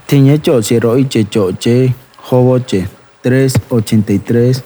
Tiñe choche roiche choche joboche 383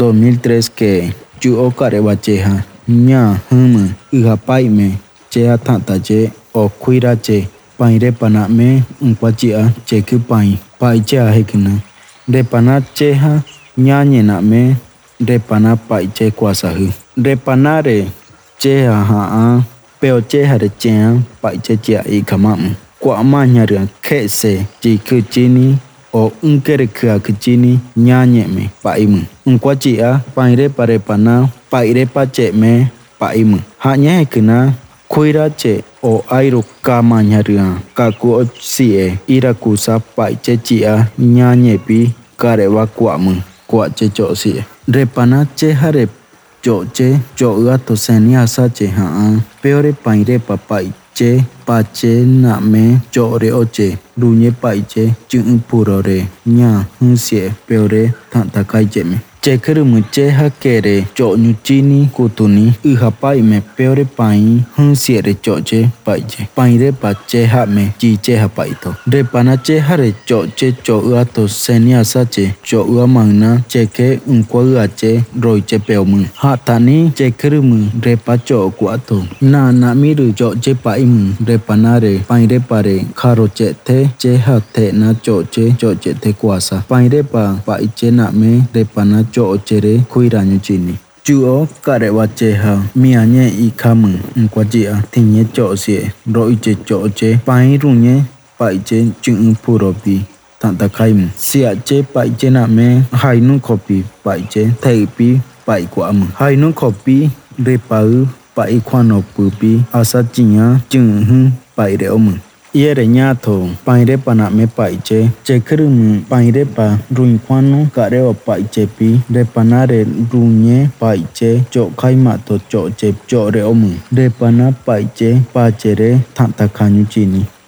2003 que chuo carebacheja ña humu ihapaime che atanta che o cuirache paire paname unquachia cheque pai che ahekina de panacheja ñañena me de pana pai che quasahu de panare che ha peo che hare chea pai che chia i kamam kwa mañara kese chi kuchini o unkere kya kuchini ñañeme paimu unquachia paire pare pana paire pache me paimu hañe kina cuirache o airo kama ñaria kaku sie irakusa paiche chia ñañepi kareba kuamu kuache chosie repana che hare choche choga to senia sache ha peore paire papai che pache na me chore oche ruñe paiche chung purore ña hunsie peore tanta kaicheme chekere muche hakere cho nyuchini kutuni ihapai me peore pai hunsie re choche paiche paire pache ha me chiche hapai to de panache hare choche cho to senia sache cho mangna cheke unkwa ache roiche peomu hatani chekere mu re pacho kwato na miru choche pai mu re panare paire pare kharo che hate na choche te kwasa paire pa paiche na me re pana choche kuiraño chini chuo karebache ha miañe ikamu nkwajia tiñe chosie roiche choche pai ruñe paiche chung puropi tanta kaimu siache paiche na me hainu kopi paiche theipi pai kwamu hainu kopi re pau pai kwano pupi asachinya chung pai reomu yere ñato paire pana me paiche chekrum paire pa ruin kwano kareo paiche pi de panare ruñe paiche cho khaima to cho che cho reomu de pana paiche pachere thanta khanyu chini